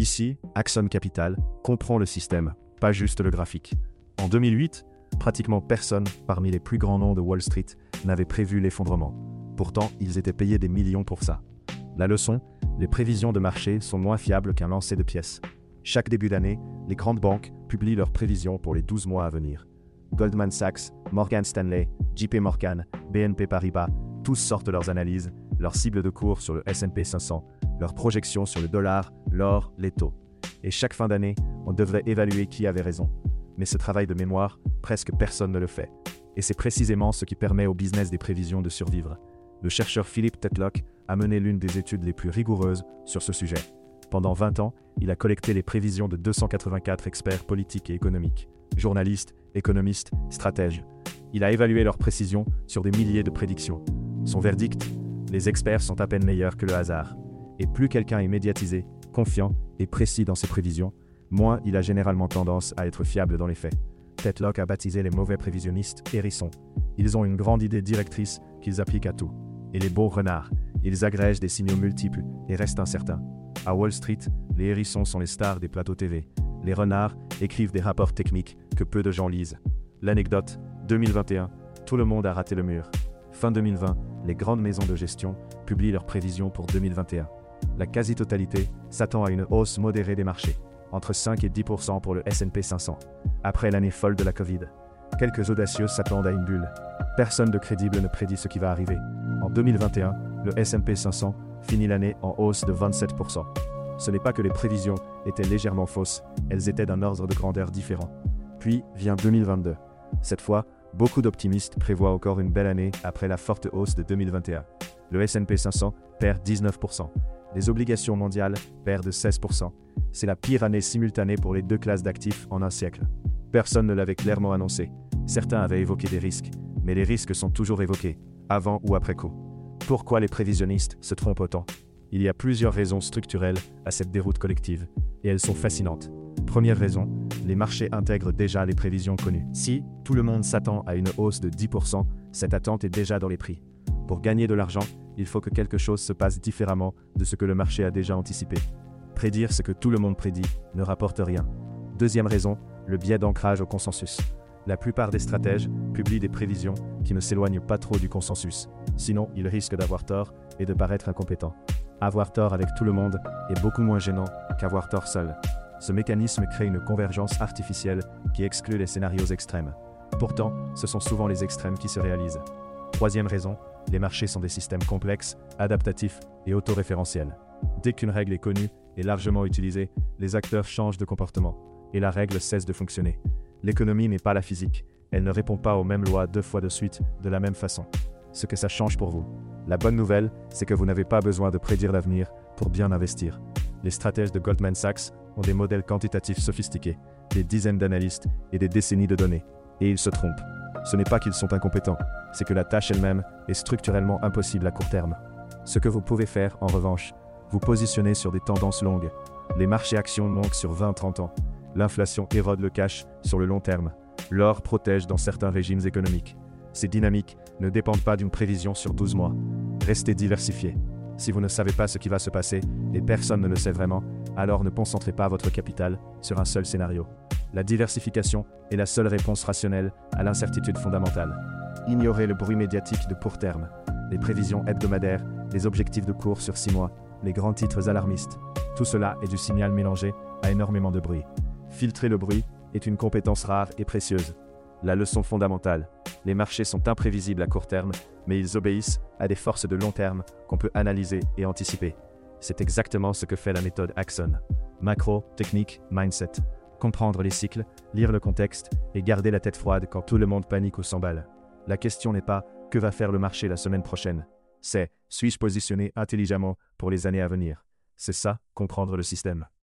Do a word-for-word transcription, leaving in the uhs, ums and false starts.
Ici, Axon Capital comprend le système, pas juste le graphique. En deux mille huit, pratiquement personne parmi les plus grands noms de Wall Street n'avait prévu l'effondrement. Pourtant, ils étaient payés des millions pour ça. La leçon, les prévisions de marché sont moins fiables qu'un lancer de pièces. Chaque début d'année, les grandes banques publient leurs prévisions pour les douze mois à venir. Goldman Sachs, Morgan Stanley, J P Morgan, B N P Paribas, tous sortent leurs analyses, leurs cibles de cours sur le S and P cinq cents, leurs projections sur le dollar, l'or, les taux. Et chaque fin d'année, on devrait évaluer qui avait raison. Mais ce travail de mémoire, presque personne ne le fait. Et c'est précisément ce qui permet au business des prévisions de survivre. Le chercheur Philip Tetlock a mené l'une des études les plus rigoureuses sur ce sujet. Pendant vingt ans, il a collecté les prévisions de deux cent quatre-vingt-quatre experts politiques et économiques, journalistes, économistes, stratèges. Il a évalué leur précision sur des milliers de prédictions. Son verdict, les experts sont à peine meilleurs que le hasard. Et plus quelqu'un est médiatisé, confiant et précis dans ses prévisions, moins il a généralement tendance à être fiable dans les faits. Tetlock a baptisé les mauvais prévisionnistes hérissons. Ils ont une grande idée directrice qu'ils appliquent à tout. Et les beaux renards, ils agrègent des signaux multiples et restent incertains. À Wall Street, les hérissons sont les stars des plateaux T V. Les renards écrivent des rapports techniques que peu de gens lisent. L'anecdote, deux mille vingt et un, tout le monde a raté le mur. Fin deux mille vingt, les grandes maisons de gestion publient leurs prévisions pour deux mille vingt et un. La quasi-totalité s'attend à une hausse modérée des marchés, entre cinq et dix pour cent pour le S and P cinq cents, après l'année folle de la Covid. Quelques audacieux s'attendent à une bulle. Personne de crédible ne prédit ce qui va arriver. En deux mille vingt et un, le S and P cinq cents finit l'année en hausse de vingt-sept pour cent. Ce n'est pas que les prévisions étaient légèrement fausses, elles étaient d'un ordre de grandeur différent. Puis vient deux mille vingt-deux. Cette fois, beaucoup d'optimistes prévoient encore une belle année après la forte hausse de deux mille vingt et un. Le S and P cinq cents perd dix-neuf pour cent. Les obligations mondiales perdent seize pour cent. C'est la pire année simultanée pour les deux classes d'actifs en un siècle. Personne ne l'avait clairement annoncé. Certains avaient évoqué des risques, mais les risques sont toujours évoqués, avant ou après coup. Pourquoi les prévisionnistes se trompent autant ? Il y a plusieurs raisons structurelles à cette déroute collective, et elles sont fascinantes. Première raison, les marchés intègrent déjà les prévisions connues. Si tout le monde s'attend à une hausse de dix pour cent, cette attente est déjà dans les prix. Pour gagner de l'argent, il faut que quelque chose se passe différemment de ce que le marché a déjà anticipé. Prédire ce que tout le monde prédit ne rapporte rien. Deuxième raison, le biais d'ancrage au consensus. La plupart des stratèges publient des prévisions qui ne s'éloignent pas trop du consensus. Sinon, ils risquent d'avoir tort et de paraître incompétents. Avoir tort avec tout le monde est beaucoup moins gênant qu'avoir tort seul. Ce mécanisme crée une convergence artificielle qui exclut les scénarios extrêmes. Pourtant, ce sont souvent les extrêmes qui se réalisent. Troisième raison, les marchés sont des systèmes complexes, adaptatifs et autoréférentiels. Dès qu'une règle est connue et largement utilisée, les acteurs changent de comportement, et la règle cesse de fonctionner. L'économie n'est pas la physique, elle ne répond pas aux mêmes lois deux fois de suite de la même façon. Ce que ça change pour vous. La bonne nouvelle, c'est que vous n'avez pas besoin de prédire l'avenir pour bien investir. Les stratèges de Goldman Sachs ont des modèles quantitatifs sophistiqués, des dizaines d'analystes et des décennies de données. Et ils se trompent. Ce n'est pas qu'ils sont incompétents, c'est que la tâche elle-même est structurellement impossible à court terme. Ce que vous pouvez faire, en revanche, vous positionner sur des tendances longues. Les marchés actions montent sur vingt à trente ans. L'inflation érode le cash sur le long terme. L'or protège dans certains régimes économiques. Ces dynamiques ne dépendent pas d'une prévision sur douze mois. Restez diversifiés. Si vous ne savez pas ce qui va se passer, et personne ne le sait vraiment, alors ne concentrez pas votre capital sur un seul scénario. La diversification est la seule réponse rationnelle à l'incertitude fondamentale. Ignorez le bruit médiatique de court terme, les prévisions hebdomadaires, les objectifs de cours sur six mois, les grands titres alarmistes. Tout cela est du signal mélangé à énormément de bruit. Filtrer le bruit est une compétence rare et précieuse. La leçon fondamentale, les marchés sont imprévisibles à court terme, mais ils obéissent à des forces de long terme qu'on peut analyser et anticiper. C'est exactement ce que fait la méthode Axon. Macro, technique, mindset. Comprendre les cycles, lire le contexte et garder la tête froide quand tout le monde panique ou s'emballe. La question n'est pas « que va faire le marché la semaine prochaine ?» C'est « suis-je positionné intelligemment pour les années à venir ?» C'est ça, comprendre le système.